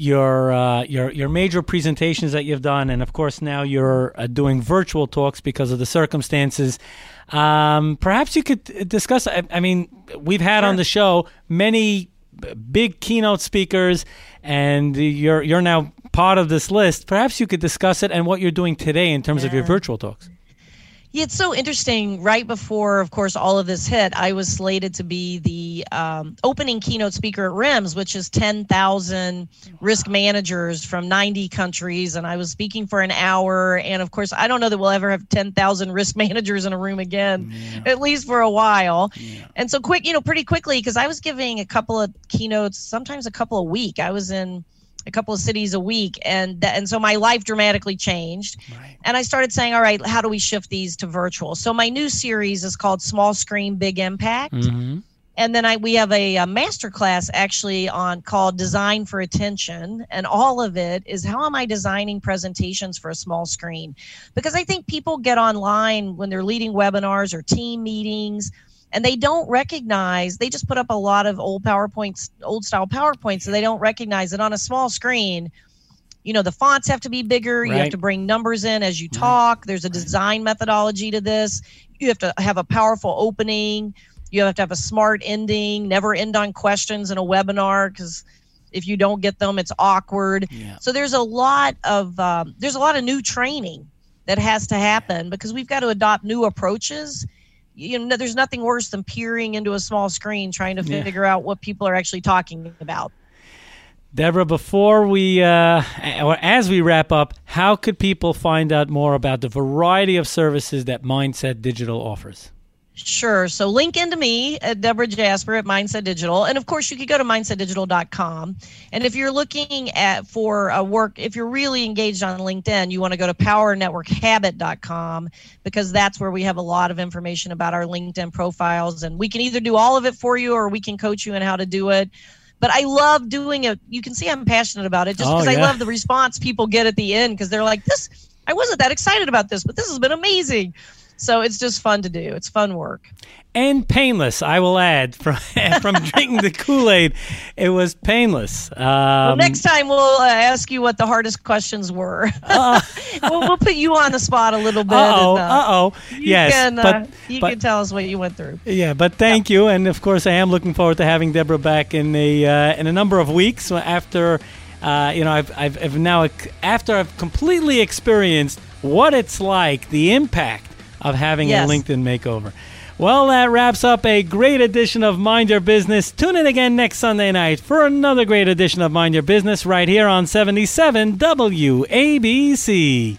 your major presentations that you've done, and of course now you're doing virtual talks because of the circumstances. Perhaps you could discuss. I mean, we've had on the show many big keynote speakers, and you're now part of this list. Perhaps you could discuss it and what you're doing today in terms of your virtual talks. Yeah, it's so interesting. Right before, of course, all of this hit, I was slated to be the opening keynote speaker at RIMS, which is 10,000 risk managers from 90 countries. And I was speaking for an hour. And of course, I don't know that we'll ever have 10,000 risk managers in a room again, at least for a while. Yeah. And so pretty quickly, because I was giving a couple of keynotes, sometimes a couple a week. I was in a couple of cities a week. And so my life dramatically changed. Right. And I started saying, all right, how do we shift these to virtual? So my new series is called Small Screen, Big Impact. Mm-hmm. And then we have a masterclass actually called Design for Attention. And all of it is how am I designing presentations for a small screen? Because I think people get online when they're leading webinars or team meetings, and they don't recognize, they just put up a lot of old style PowerPoints, so they don't recognize that on a small screen, the fonts have to be bigger. Right. You have to bring numbers in as you talk. There's a design methodology to this. You have to have a powerful opening. You have to have a smart ending, never end on questions in a webinar, because if you don't get them, it's awkward. Yeah. So there's a lot of new training that has to happen because we've got to adopt new approaches. There's nothing worse than peering into a small screen trying to figure out what people are actually talking about. Deborah, before we, or as we wrap up, how could people find out more about the variety of services that Mindset Digital offers? Sure. So link into me at Deborah Jasper at Mindset Digital. And of course, you could go to mindsetdigital.com. And if you're looking for work, if you're really engaged on LinkedIn, you want to go to powernetworkhabit.com, because that's where we have a lot of information about our LinkedIn profiles. And we can either do all of it for you or we can coach you in how to do it. But I love doing it. You can see I'm passionate about it just because I love the response people get at the end, because they're like, I wasn't that excited about this, but this has been amazing. So it's just fun to do. It's fun work. And painless, I will add. From drinking the Kool-Aid, it was painless. Well, next time we'll ask you what the hardest questions were. We'll put you on the spot a little bit. Yes, you can tell us what you went through. Yeah, but thank you, and of course, I am looking forward to having Deborah back in a number of weeks after. After I've completely experienced what it's like, the impact of having a LinkedIn makeover. Well, that wraps up a great edition of Mind Your Business. Tune in again next Sunday night for another great edition of Mind Your Business right here on 77 WABC.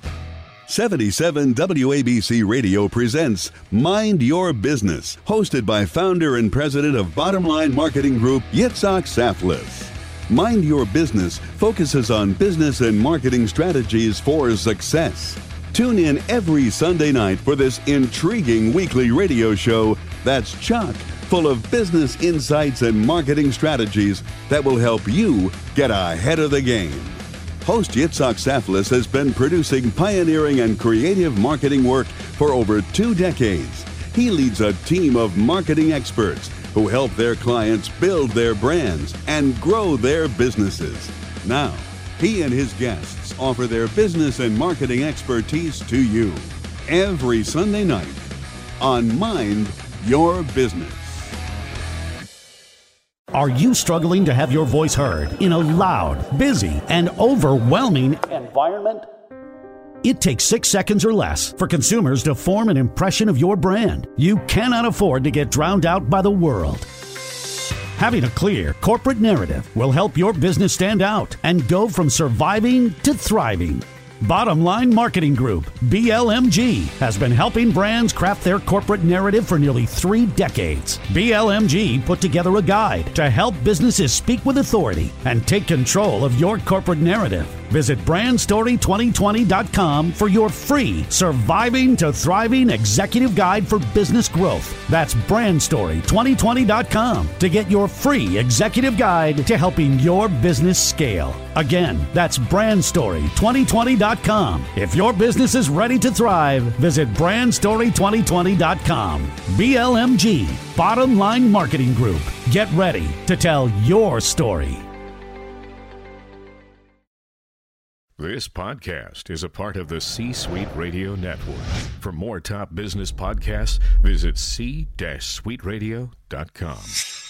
77 WABC Radio presents Mind Your Business, hosted by founder and president of Bottom Line Marketing Group, Yitzhak Saflis. Mind Your Business focuses on business and marketing strategies for success. Tune in every Sunday night for this intriguing weekly radio show that's chock full of business insights and marketing strategies that will help you get ahead of the game. Host Yitzhak Saflis has been producing pioneering and creative marketing work for over 2 decades. He leads a team of marketing experts who help their clients build their brands and grow their businesses. Now, he and his guests offer their business and marketing expertise to you every Sunday night on Mind Your Business. Are you struggling to have your voice heard in a loud, busy, and overwhelming environment? It takes 6 seconds or less for consumers to form an impression of your brand. You cannot afford to get drowned out by the world. Having a clear corporate narrative will help your business stand out and go from surviving to thriving. Bottom Line Marketing Group, BLMG, has been helping brands craft their corporate narrative for nearly 3 decades. BLMG put together a guide to help businesses speak with authority and take control of your corporate narrative. Visit brandstory2020.com for your free Surviving to Thriving Executive Guide for Business Growth. That's brandstory2020.com to get your free executive guide to helping your business scale. Again, that's brandstory2020.com. If your business is ready to thrive, visit brandstory2020.com. BLMG, Bottom Line Marketing Group. Get ready to tell your story. This podcast is a part of the C-Suite Radio Network. For more top business podcasts, visit c-suiteradio.com.